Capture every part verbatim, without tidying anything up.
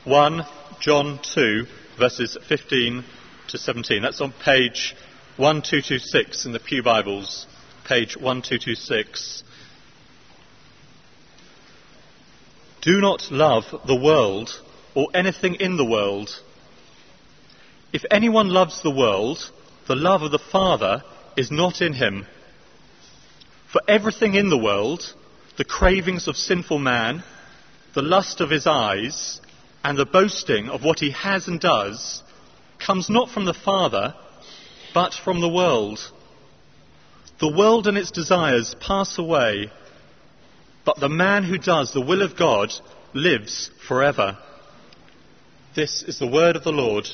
First John two, verses fifteen to seventeen. That's on page twelve twenty-six in the Pew Bibles, page twelve twenty-six. Do not love the world or anything in the world. If anyone loves the world, the love of the Father is not in him. For everything in the world, the cravings of sinful man, the lust of his eyes, and the boasting of what he has and does, comes not from the Father, but from the world. The world and its desires pass away, but the man who does the will of God lives forever. This is the word of the Lord.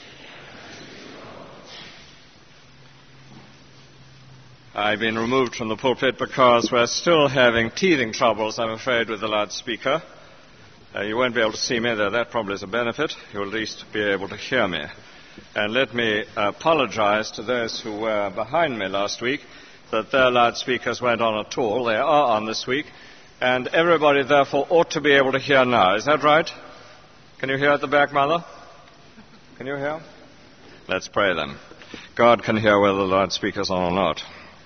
I've been removed from the pulpit because we're still having teething troubles, I'm afraid, with the loudspeaker. Uh, you won't be able to see me, though that probably is a benefit. You'll at least be able to hear me. And let me apologize to those who were behind me last week that their loudspeakers weren't on at all. They are on this week. And everybody, therefore, ought to be able to hear now. Is that right? Can you hear at the back, Mother? Can you hear? Let's pray then. God can hear whether the loudspeaker's on or not.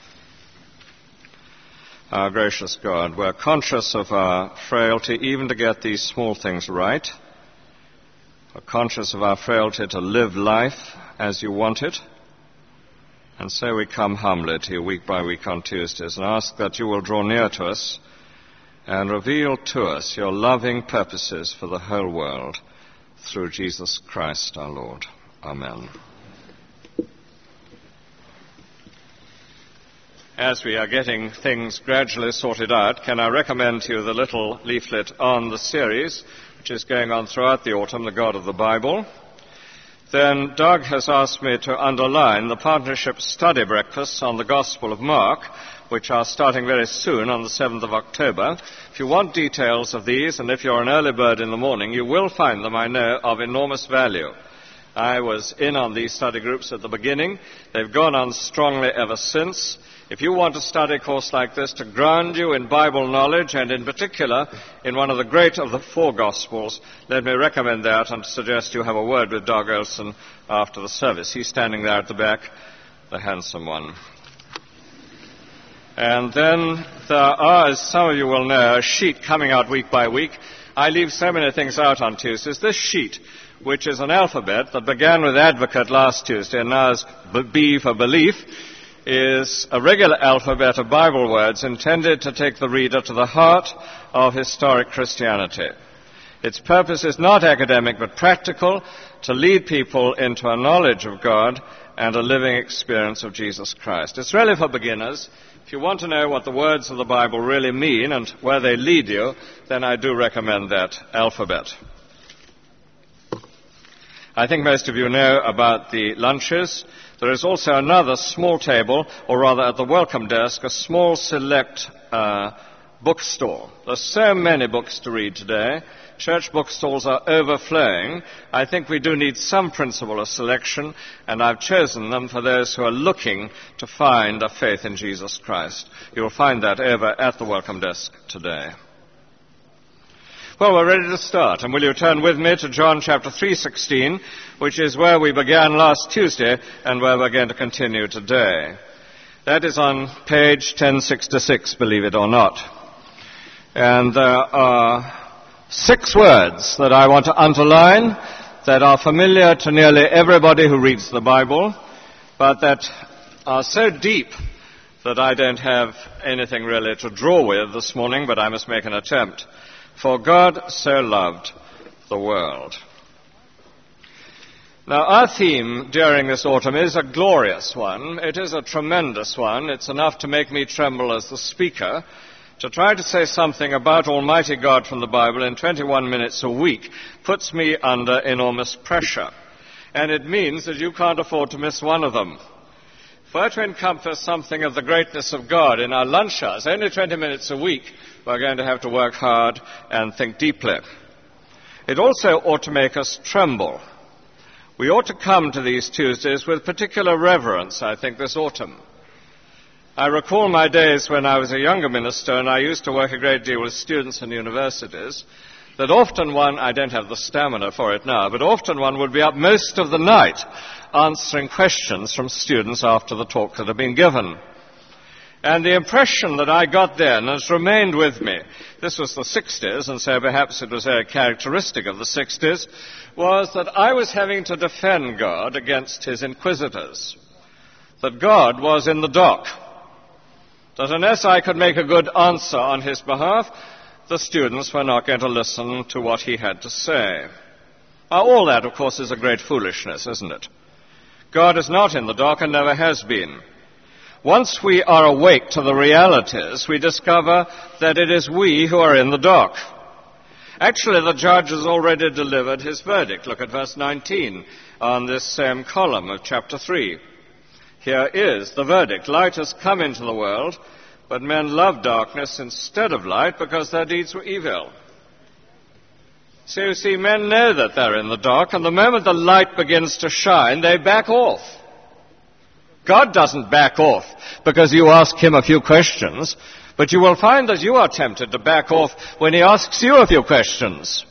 Our gracious God, we're conscious of our frailty even to get these small things right. We're conscious of our frailty to live life as you want it. And so we come humbly to you week by week on Tuesdays and ask that you will draw near to us and reveal to us your loving purposes for the whole world through Jesus Christ our Lord. Amen. As we are getting things gradually sorted out, can I recommend to you the little leaflet on the series, which is going on throughout the autumn, The God of the Bible. Then Doug has asked me to underline the partnership study breakfasts on the Gospel of Mark, which are starting very soon on the seventh of October. If you want details of these, and if you're an early bird in the morning, you will find them, I know, of enormous value. I was in on these study groups at the beginning. They've gone on strongly ever since. If you want a study course like this to ground you in Bible knowledge, and in particular in one of the great of the four Gospels, let me recommend that and suggest you have a word with Doug Olson after the service. He's standing there at the back, the handsome one. And then there are, as some of you will know, a sheet coming out week by week. I leave so many things out on Tuesdays. This sheet, which is an alphabet that began with Advocate last Tuesday and now is B for Belief, is a regular alphabet of Bible words intended to take the reader to the heart of historic Christianity. Its purpose is not academic but practical, to lead people into a knowledge of God and a living experience of Jesus Christ. It's really for beginners. If you want to know what the words of the Bible really mean and where they lead you, then I do recommend that alphabet. I think most of you know about the lunches. There is also another small table, or rather at the welcome desk, a small select uh, bookstore. There's so many books to read today. Church bookstores are overflowing. I think we do need some principle of selection, and I've chosen them for those who are looking to find a faith in Jesus Christ. You'll find that over at the welcome desk today. Well, we're ready to start, and will you turn with me to John chapter three sixteen, which is where we began last Tuesday and where we're going to continue today. That is on page ten sixty-six, believe it or not. And there are six words that I want to underline that are familiar to nearly everybody who reads the Bible, but that are so deep that I don't have anything really to draw with this morning, but I must make an attempt. For God so loved the world. Now, our theme during this autumn is a glorious one. It is a tremendous one. It's enough to make me tremble as the speaker. To try to say something about Almighty God from the Bible in twenty-one minutes a week puts me under enormous pressure. And it means that you can't afford to miss one of them. If we're to encompass something of the greatness of God in our lunch hours, only twenty minutes a week, we're going to have to work hard and think deeply. It also ought to make us tremble. We ought to come to these Tuesdays with particular reverence, I think, this autumn. I recall my days when I was a younger minister and I used to work a great deal with students in universities. that often one, I don't have the stamina for it now, but often one would be up most of the night answering questions from students after the talk that had been given. And the impression that I got then has remained with me, this was the sixties, and so perhaps it was very characteristic of the sixties, was that I was having to defend God against his inquisitors. That God was in the dock. That unless I could make a good answer on his behalf, the students were not going to listen to what he had to say. Now, all that, of course, is a great foolishness, isn't it? God is not in the dock and never has been. Once we are awake to the realities, we discover that it is we who are in the dock. Actually, the judge has already delivered his verdict. Look at verse nineteen on this same column of chapter three. Here is the verdict. Light has come into the world, but men love darkness instead of light because their deeds were evil. So you see, men know that they're in the dark, and the moment the light begins to shine, they back off. God doesn't back off because you ask him a few questions, but you will find that you are tempted to back off when he asks you a few questions.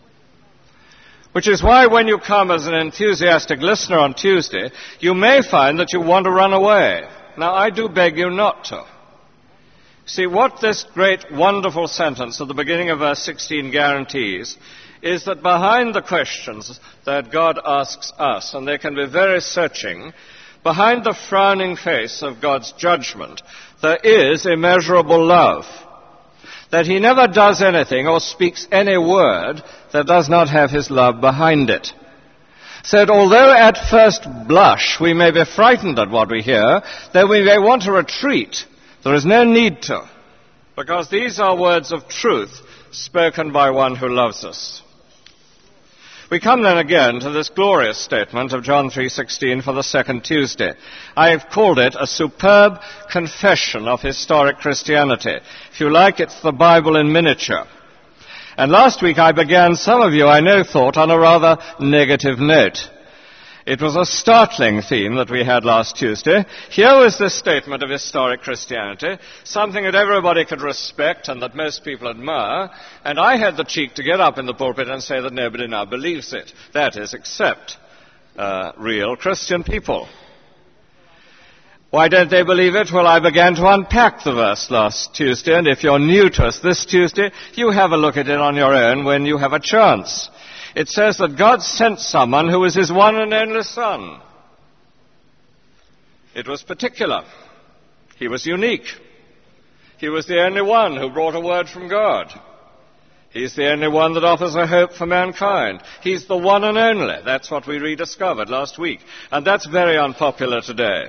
Which is why when you come as an enthusiastic listener on Tuesday, you may find that you want to run away. Now, I do beg you not to. See, what this great, wonderful sentence at the beginning of verse sixteen guarantees is that behind the questions that God asks us, and they can be very searching, behind the frowning face of God's judgment, there is immeasurable love. That he never does anything or speaks any word that does not have his love behind it. So that although at first blush we may be frightened at what we hear, though we may want to retreat, there is no need to, because these are words of truth spoken by one who loves us. We come then again to this glorious statement of John three sixteen for the second Tuesday. I have called it a superb confession of historic Christianity. If you like, it's the Bible in miniature. And last week I began, some of you I know thought, on a rather negative note. It was a startling theme that we had last Tuesday. Here was this statement of historic Christianity, something that everybody could respect and that most people admire, and I had the cheek to get up in the pulpit and say that nobody now believes it. That is, except uh, real Christian people. Why don't they believe it? Well, I began to unpack the verse last Tuesday, and if you're new to us this Tuesday, you have a look at it on your own when you have a chance. It says that God sent someone who was his one and only Son. It was particular. He was unique. He was the only one who brought a word from God. He's the only one that offers a hope for mankind. He's the one and only. That's what we rediscovered last week. And that's very unpopular today.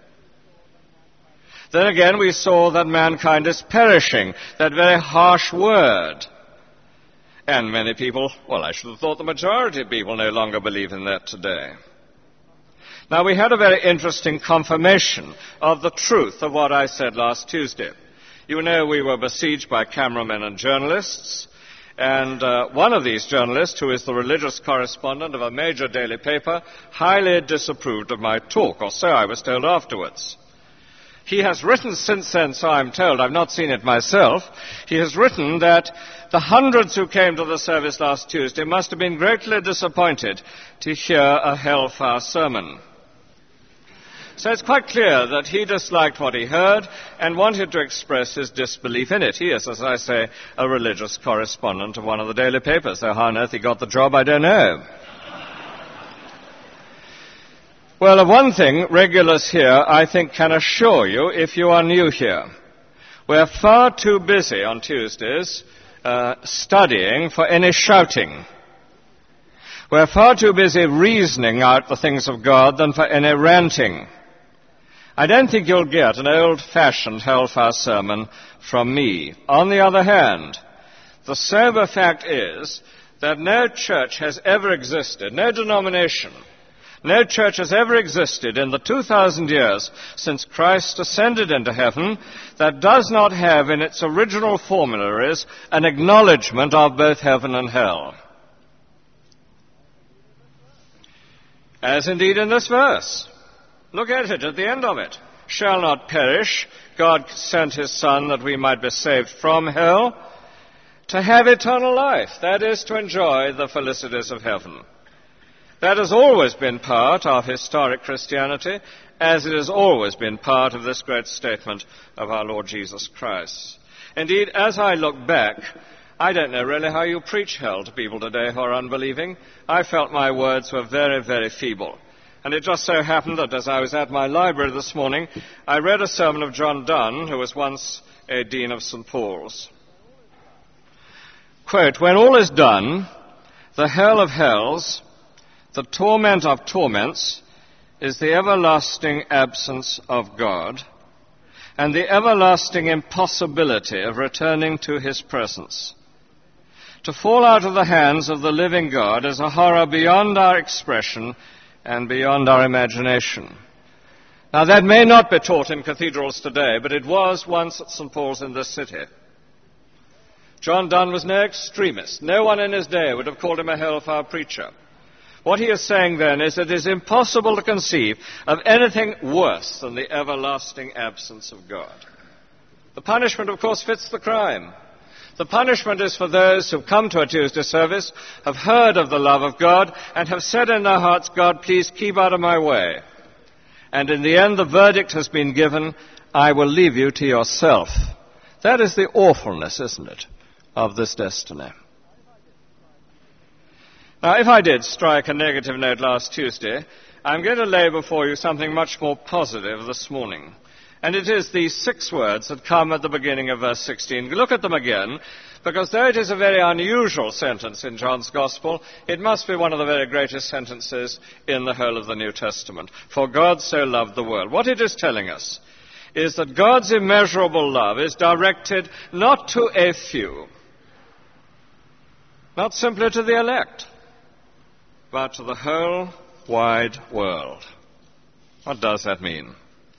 Then again, we saw that mankind is perishing. That very harsh word. And many people, well, I should have thought the majority of people no longer believe in that today. Now, we had a very interesting confirmation of the truth of what I said last Tuesday. You know, we were besieged by cameramen and journalists, and uh, one of these journalists, who is the religious correspondent of a major daily paper, highly disapproved of my talk, or so I was told afterwards. He has written since then, so I'm told, I've not seen it myself, he has written that the hundreds who came to the service last Tuesday must have been greatly disappointed to hear a hellfire sermon. So it's quite clear that he disliked what he heard and wanted to express his disbelief in it. He is, as I say, a religious correspondent of one of the daily papers, so how on earth he got the job, I don't know. Well, of one thing, regulars here, I think, can assure you, if you are new here. We're far too busy on Tuesdays uh, studying for any shouting. We're far too busy reasoning out the things of God than for any ranting. I don't think you'll get an old-fashioned hellfire sermon from me. On the other hand, the sober fact is that no church has ever existed, no denomination, no church has ever existed in the two thousand years since Christ ascended into heaven that does not have in its original formularies an acknowledgement of both heaven and hell. As indeed in this verse. Look at it at the end of it. Shall not perish. God sent his Son that we might be saved from hell. to have eternal life. That is, to enjoy the felicities of heaven. That has always been part of historic Christianity, as it has always been part of this great statement of our Lord Jesus Christ. Indeed, as I look back, I don't know really how you preach hell to people today who are unbelieving. I felt my words were very, very feeble. And it just so happened that as I was at my library this morning, I read a sermon of John Donne, who was once a dean of Saint Paul's. Quote, "When all is done, the hell of hells, the torment of torments, is the everlasting absence of God and the everlasting impossibility of returning to his presence. To fall out of the hands of the living God is a horror beyond our expression and beyond our imagination." Now, that may not be taught in cathedrals today, but it was once at Saint Paul's in this city. John Donne was no extremist. No one in his day would have called him a hellfire preacher. What he is saying then is that it is impossible to conceive of anything worse than the everlasting absence of God. The punishment, of course, fits the crime. The punishment is for those who have come to a Tuesday service, have heard of the love of God, and have said in their hearts, "God, please keep out of my way." And in the end, the verdict has been given, "I will leave you to yourself." That is the awfulness, isn't it, of this destiny. Now, if I did strike a negative note last Tuesday, I'm going to lay before you something much more positive this morning. And it is these six words that come at the beginning of verse sixteen. Look at them again, because though it is a very unusual sentence in John's Gospel, it must be one of the very greatest sentences in the whole of the New Testament. For God so loved the world. What it is telling us is that God's immeasurable love is directed not to a few, not simply to the elect, but to the whole wide world. What does that mean?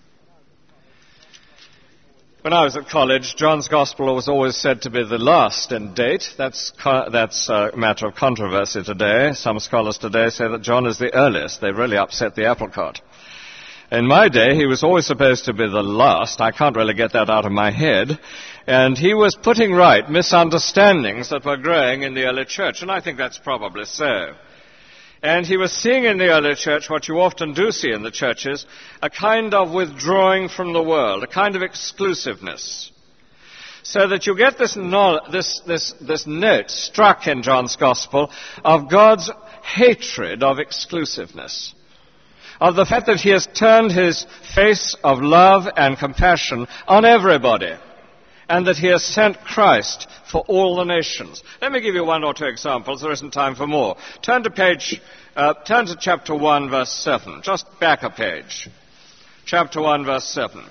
When I was at college, John's Gospel was always said to be the last in date. That's, that's a matter of controversy today. Some scholars today say that John is the earliest. They really upset the apple cart. In my day, he was always supposed to be the last. I can't really get that out of my head. And he was putting right misunderstandings that were growing in the early church, and I think that's probably so. And he was seeing in the early church what you often do see in the churches, a kind of withdrawing from the world, a kind of exclusiveness. So that you get this, no, this, this, this note struck in John's Gospel of God's hatred of exclusiveness, of the fact that he has turned his face of love and compassion on everybody, and that he has sent Christ for all the nations. Let me give you one or two examples. There isn't time for more. Turn to page, uh, turn to chapter one, verse seven. Just back a page. Chapter one, verse seven.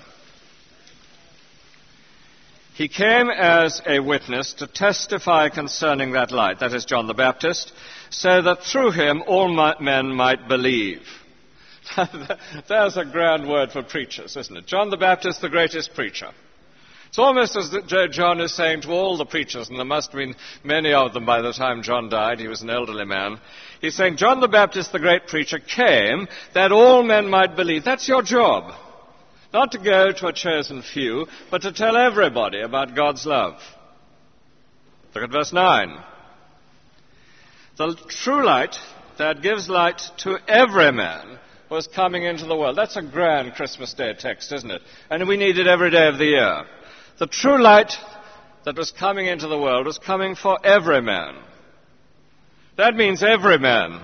He came as a witness to testify concerning that light, that is John the Baptist, so that through him all men might believe. There's a grand word for preachers, isn't it? John the Baptist, the greatest preacher. It's almost as though John is saying to all the preachers, and there must have been many of them by the time John died, he was an elderly man, he's saying, John the Baptist, the great preacher, came that all men might believe. That's your job. Not to go to a chosen few, but to tell everybody about God's love. Look at verse nine. The true light that gives light to every man was coming into the world. That's a grand Christmas Day text, isn't it? And we need it every day of the year. The true light that was coming into the world was coming for every man. That means every man.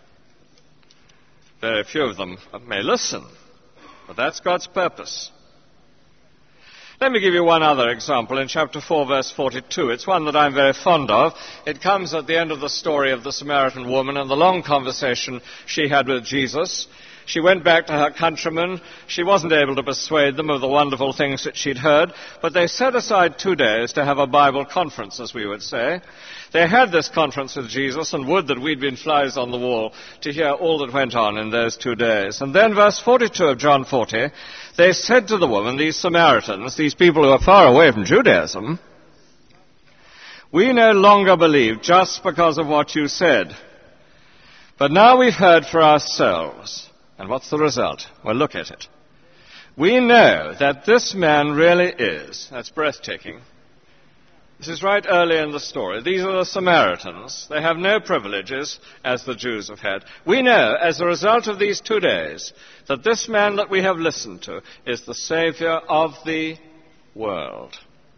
Very few of them may listen, but that's God's purpose. Let me give you one other example in chapter four, verse forty-two. It's one that I'm very fond of. It comes at the end of the story of the Samaritan woman and the long conversation she had with Jesus. She went back to her countrymen. She wasn't able to persuade them of the wonderful things that she'd heard, but they set aside two days to have a Bible conference, as we would say. They had this conference with Jesus, and would that we'd been flies on the wall to hear all that went on in those two days. And then verse forty-two of John forty, they said to the woman, these Samaritans, these people who are far away from Judaism, "We no longer believe just because of what you said, but now we've heard for ourselves." And what's the result? Well, look at it. "We know that this man really is," that's breathtaking, This is right early in the story. These are the Samaritans. They have no privileges as the Jews have had. We know, as a result of these two days, that this man that we have listened to is the Savior of the world.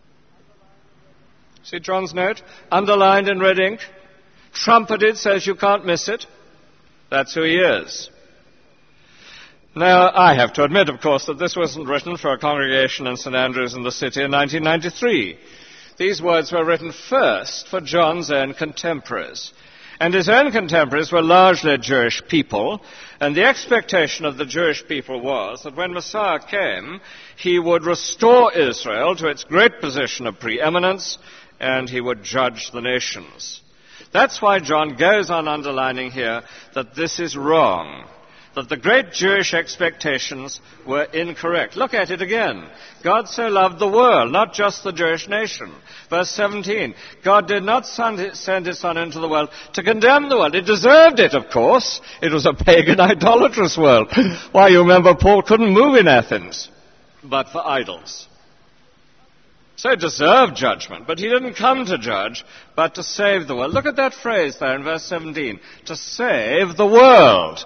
See John's note? Underlined in red ink. Trumpeted so you can't miss it. That's who he is. Now, I have to admit, of course, that this wasn't written for a congregation in Saint Andrews in the city in nineteen ninety-three. These words were written first for John's own contemporaries. And his own contemporaries were largely Jewish people, and the expectation of the Jewish people was that when Messiah came, he would restore Israel to its great position of preeminence, and he would judge the nations. That's why John goes on underlining here that this is wrong, that the great Jewish expectations were incorrect. Look at it again. God so loved the world, not just the Jewish nation. Verse seventeen, God did not send his Son into the world to condemn the world. It deserved it, of course. It was a pagan, idolatrous world. Why, you remember Paul couldn't move in Athens, but for idols. So it deserved judgment, but he didn't come to judge, but to save the world. Look at that phrase there in verse seventeen, to save the world.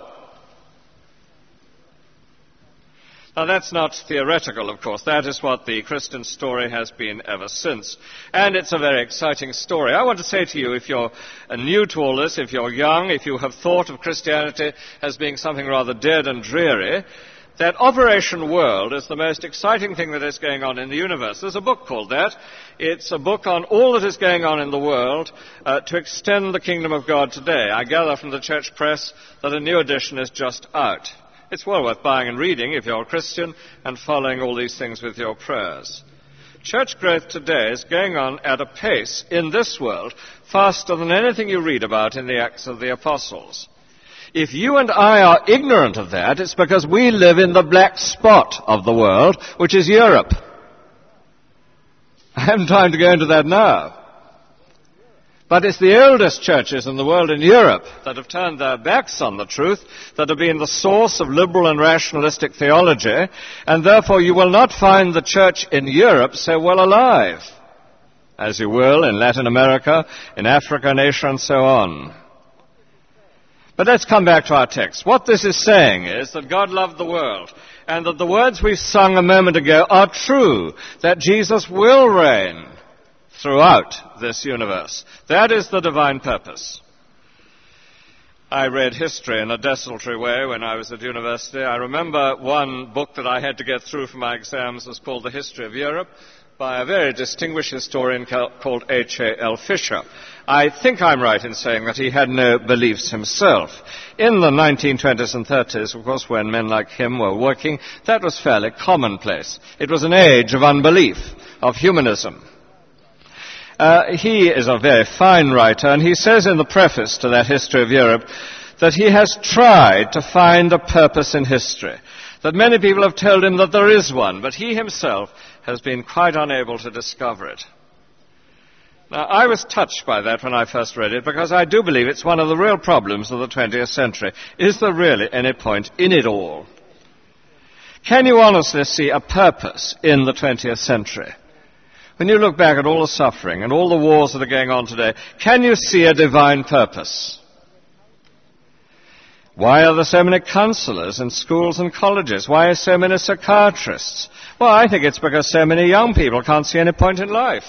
Now, that's not theoretical, of course. That is what the Christian story has been ever since. And it's a very exciting story. I want to say to you, if you're new to all this, if you're young, if you have thought of Christianity as being something rather dead and dreary, that Operation World is the most exciting thing that is going on in the universe. There's a book called that. It's a book on all that is going on in the world uh, to extend the kingdom of God today. I gather from the church press that a new edition is just out. It's well worth buying and reading if you're a Christian and following all these things with your prayers. Church growth today is going on at a pace in this world faster than anything you read about in the Acts of the Apostles. If you and I are ignorant of that, it's because we live in the black spot of the world, which is Europe. I haven't time to go into that now. But it's the oldest churches in the world in Europe that have turned their backs on the truth, that have been the source of liberal and rationalistic theology, and therefore you will not find the church in Europe so well alive, as you will in Latin America, in Africa and Asia and so on. But let's come back to our text. What this is saying is that God loved the world, and that the words we sung a moment ago are true, that Jesus will reign throughout this universe. That is the divine purpose. I read history in a desultory way when I was at university. I remember one book that I had to get through for my exams was called The History of Europe by a very distinguished historian called H A L Fisher. I think I'm right in saying that he had no beliefs himself. In the nineteen twenties and thirties, of course, when men like him were working, that was fairly commonplace. It was an age of unbelief, of humanism. Uh, he is a very fine writer, and he says in the preface to that History of Europe that he has tried to find a purpose in history, that many people have told him that there is one, but he himself has been quite unable to discover it. Now, I was touched by that when I first read it, because I do believe it's one of the real problems of the twentieth century. Is there really any point in it all? Can you honestly see a purpose in the twentieth century? When you look back at all the suffering and all the wars that are going on today, can you see a divine purpose? Why are there so many counselors in schools and colleges? Why are so many psychiatrists? Well, I think it's because so many young people can't see any point in life.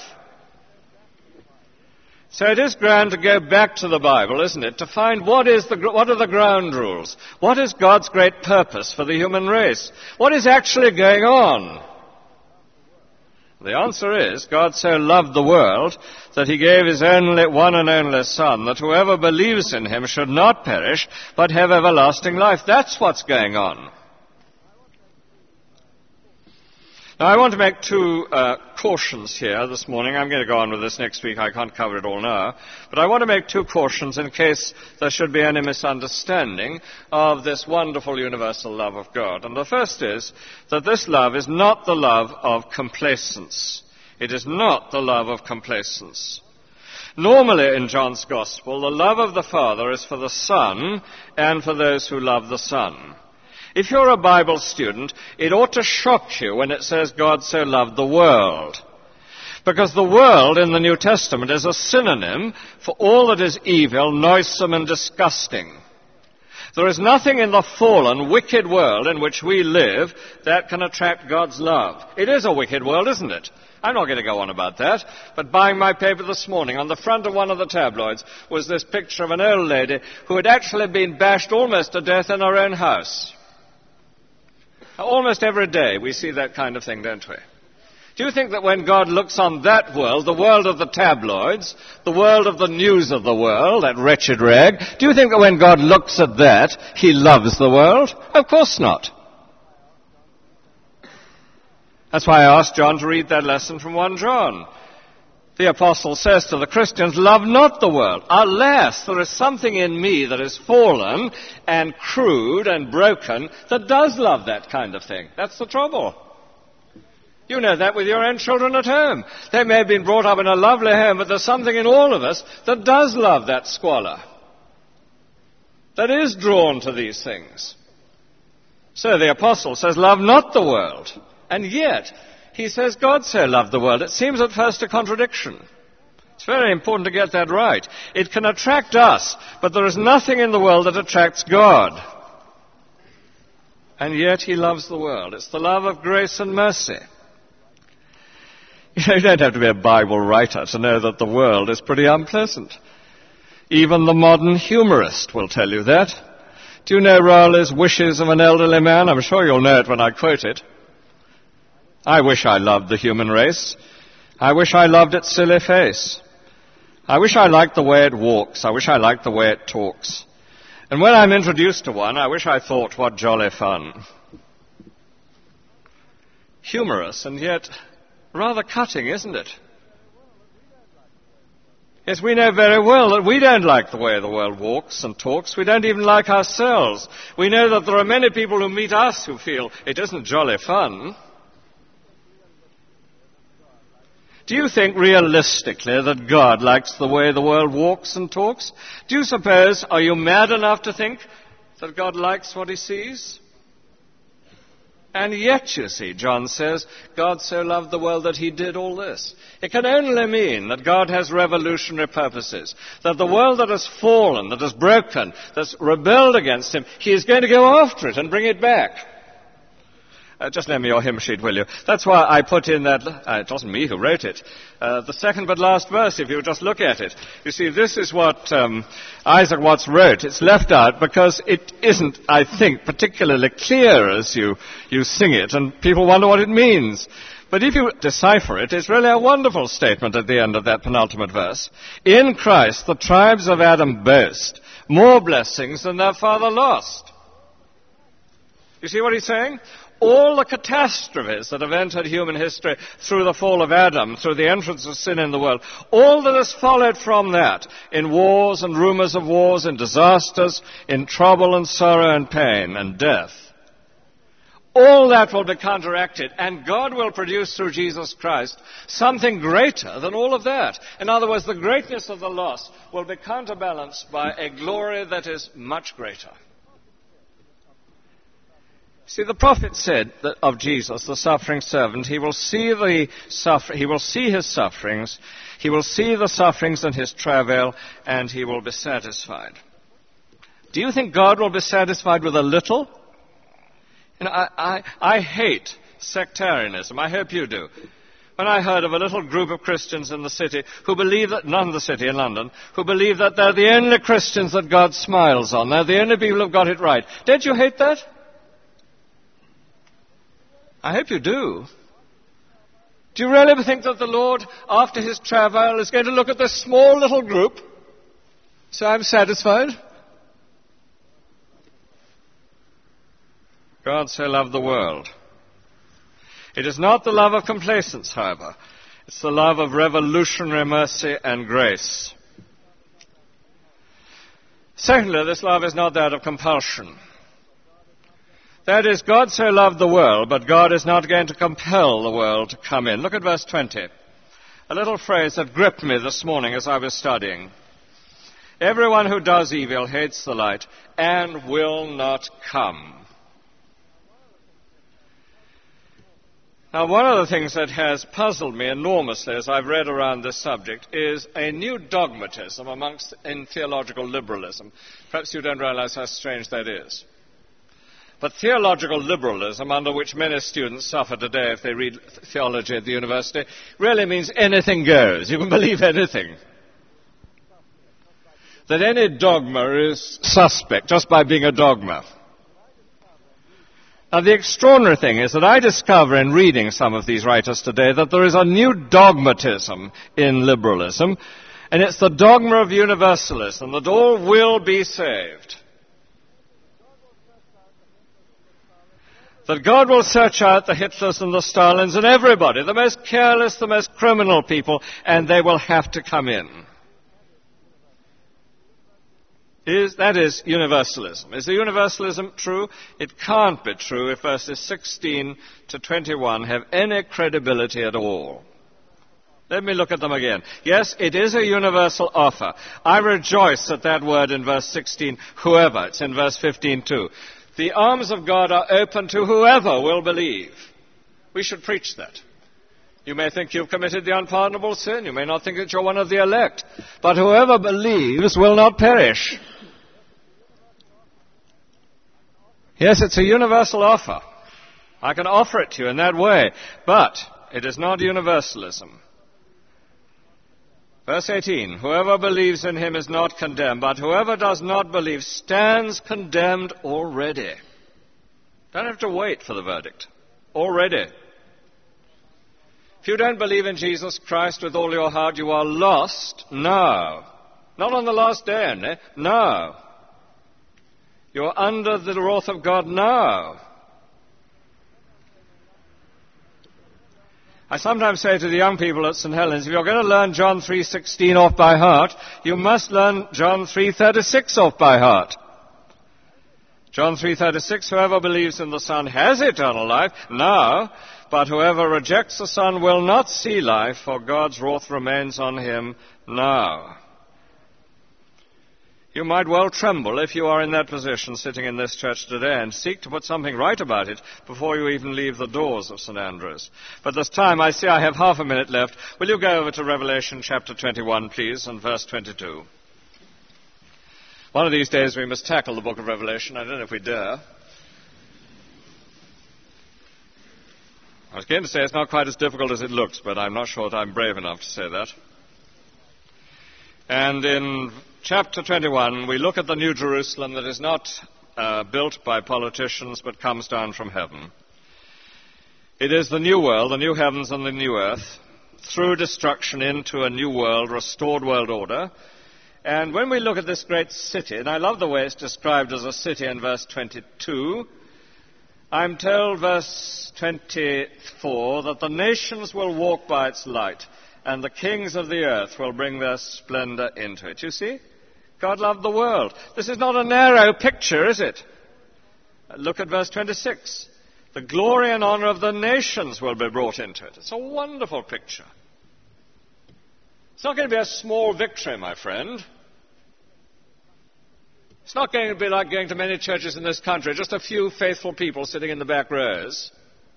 So it is grand to go back to the Bible, isn't it, to find what is the, what are the ground rules? What is God's great purpose for the human race? What is actually going on? The answer is, God so loved the world that he gave his only, one and only Son, that whoever believes in him should not perish, but have everlasting life. That's what's going on. Now, I want to make two uh, cautions here this morning. I'm going to go on with this next week. I can't cover it all now. But I want to make two cautions in case there should be any misunderstanding of this wonderful universal love of God. And the first is that this love is not the love of complacence. It is not the love of complacence. Normally in John's Gospel, the love of the Father is for the Son and for those who love the Son. If you're a Bible student, it ought to shock you when it says God so loved the world. Because the world in the New Testament is a synonym for all that is evil, noisome, and disgusting. There is nothing in the fallen, wicked world in which we live that can attract God's love. It is a wicked world, isn't it? I'm not going to go on about that, but buying my paper this morning, on the front of one of the tabloids was this picture of an old lady who had actually been bashed almost to death in her own house. Almost every day we see that kind of thing, don't we? Do you think that when God looks on that world, the world of the tabloids, the world of the news of the world, that wretched rag, do you think that when God looks at that, he loves the world? Of course not. That's why I asked John to read that lesson from First John. The apostle says to the Christians, love not the world. Alas, there is something in me that is fallen and crude and broken that does love that kind of thing. That's the trouble. You know that with your own children at home. They may have been brought up in a lovely home, but there's something in all of us that does love that squalor, that is drawn to these things. So the apostle says, love not the world. And yet, he says, God so loved the world. It seems at first a contradiction. It's very important to get that right. It can attract us, but there is nothing in the world that attracts God. And yet he loves the world. It's the love of grace and mercy. You know, you don't have to be a Bible writer to know that the world is pretty unpleasant. Even the modern humorist will tell you that. Do you know Rowley's Wishes of an Elderly Man? I'm sure you'll know it when I quote it. I wish I loved the human race. I wish I loved its silly face. I wish I liked the way it walks. I wish I liked the way it talks. And when I'm introduced to one, I wish I thought, what jolly fun. Humorous, and yet rather cutting, isn't it? Yes, we know very well that we don't like the way the world walks and talks. We don't even like ourselves. We know that there are many people who meet us who feel it isn't jolly fun. Do you think realistically that God likes the way the world walks and talks? Do you suppose, are you mad enough to think that God likes what he sees? And yet, you see, John says, God so loved the world that he did all this. It can only mean that God has revolutionary purposes, that the world that has fallen, that is broken, that's rebelled against him, he is going to go after it and bring it back. Uh, just lend me your hymn sheet, will you? That's why I put in that, uh, it wasn't me who wrote it, uh, the second but last verse, if you just look at it. You see, this is what um, Isaac Watts wrote. It's left out because it isn't, I think, particularly clear as you, you sing it, and people wonder what it means. But if you decipher it, it's really a wonderful statement at the end of that penultimate verse. In Christ, the tribes of Adam boast more blessings than their father lost. You see what he's saying? All the catastrophes that have entered human history through the fall of Adam, through the entrance of sin in the world, all that has followed from that, in wars and rumors of wars, in disasters, in trouble and sorrow and pain and death, all that will be counteracted, and God will produce through Jesus Christ something greater than all of that. In other words, the greatness of the loss will be counterbalanced by a glory that is much greater. See, the prophet said that of Jesus, the suffering servant, he will see the suffer- he will see his sufferings, he will see the sufferings and his travail, and he will be satisfied. Do you think God will be satisfied with a little? You know, I, I, I hate sectarianism. I hope you do. When I heard of a little group of Christians in the city who believe that, not in the city, in London, who believe that they're the only Christians that God smiles on, they're the only people who've got it right. Don't you hate that? I hope you do. Do you really think that the Lord, after his travail, is going to look at this small little group? So I'm satisfied. God so loved the world. It is not the love of complacence, however. It's the love of revolutionary mercy and grace. Secondly, this love is not that of compulsion. That is, God so loved the world, but God is not going to compel the world to come in. Look at verse twenty. A little phrase that gripped me this morning as I was studying. Everyone who does evil hates the light and will not come. Now, one of the things that has puzzled me enormously as I've read around this subject is a new dogmatism amongst in theological liberalism. Perhaps you don't realize how strange that is. But theological liberalism, under which many students suffer today if they read theology at the university, really means anything goes. You can believe anything. That any dogma is suspect just by being a dogma. Now, the extraordinary thing is that I discover in reading some of these writers today that there is a new dogmatism in liberalism, and it's the dogma of universalism, that all will be saved. That God will search out the Hitlers and the Stalins and everybody, the most careless, the most criminal people, and they will have to come in. Is, that is universalism. Is the universalism true? It can't be true if verses sixteen to twenty-one have any credibility at all. Let me look at them again. Yes, it is a universal offer. I rejoice at that word in verse sixteen, whoever. It's in verse fifteen too. The arms of God are open to whoever will believe. We should preach that. You may think you've committed the unpardonable sin. You may not think that you're one of the elect. But whoever believes will not perish. Yes, it's a universal offer. I can offer it to you in that way. But it is not universalism. Verse eighteen, whoever believes in him is not condemned, but whoever does not believe stands condemned already. Don't have to wait for the verdict. Already. If you don't believe in Jesus Christ with all your heart, you are lost now. Not on the last day, eh? No. You're under the wrath of God now. I sometimes say to the young people at Saint Helens, if you're going to learn John three sixteen off by heart, you must learn John three thirty-six off by heart. John three thirty-six, whoever believes in the Son has eternal life now, but whoever rejects the Son will not see life, for God's wrath remains on him now. You might well tremble if you are in that position sitting in this church today and seek to put something right about it before you even leave the doors of Saint Andrew's. But this time, I see I have half a minute left. Will you go over to Revelation chapter twenty-one, please, and verse twenty-two? One of these days we must tackle the book of Revelation. I don't know if we dare. I was going to say it's not quite as difficult as it looks, but I'm not sure that I'm brave enough to say that. And in chapter twenty-one, we look at the New Jerusalem that is not uh, built by politicians but comes down from heaven. It is the new world, the new heavens and the new earth, through destruction into a new world, restored world order. And when we look at this great city, and I love the way it's described as a city in verse twenty-two, I'm told, verse twenty-four, that the nations will walk by its light, and the kings of the earth will bring their splendor into it. You see? God loved the world. This is not a narrow picture, is it? Look at verse twenty-six. The glory and honor of the nations will be brought into it. It's a wonderful picture. It's not going to be a small victory, my friend. It's not going to be like going to many churches in this country, just a few faithful people sitting in the back rows.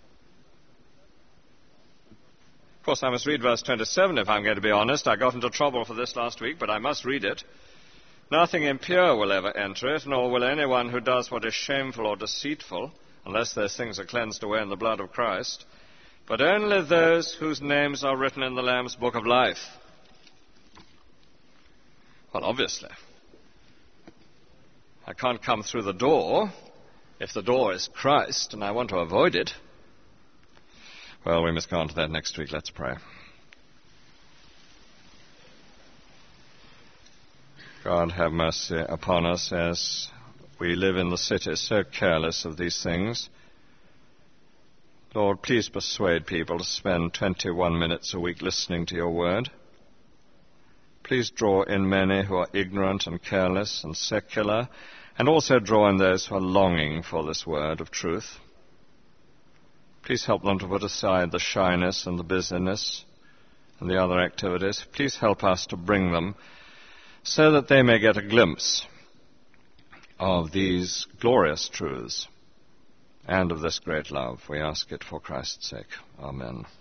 Of course, I must read verse twenty-seven if I'm going to be honest. I got into trouble for this last week, but I must read it. Nothing impure will ever enter it, nor will anyone who does what is shameful or deceitful, unless those things are cleansed away in the blood of Christ, but only those whose names are written in the Lamb's book of life. Well, obviously, I can't come through the door if the door is Christ and I want to avoid it. Well, we must go on to that next week. Let's pray. God, have mercy upon us as we live in the city so careless of these things. Lord, please persuade people to spend twenty-one minutes a week listening to your word. Please draw in many who are ignorant and careless and secular, and also draw in those who are longing for this word of truth. Please help them to put aside the shyness and the busyness and the other activities. Please help us to bring them so that they may get a glimpse of these glorious truths. and of this great love. We ask it for Christ's sake. Amen.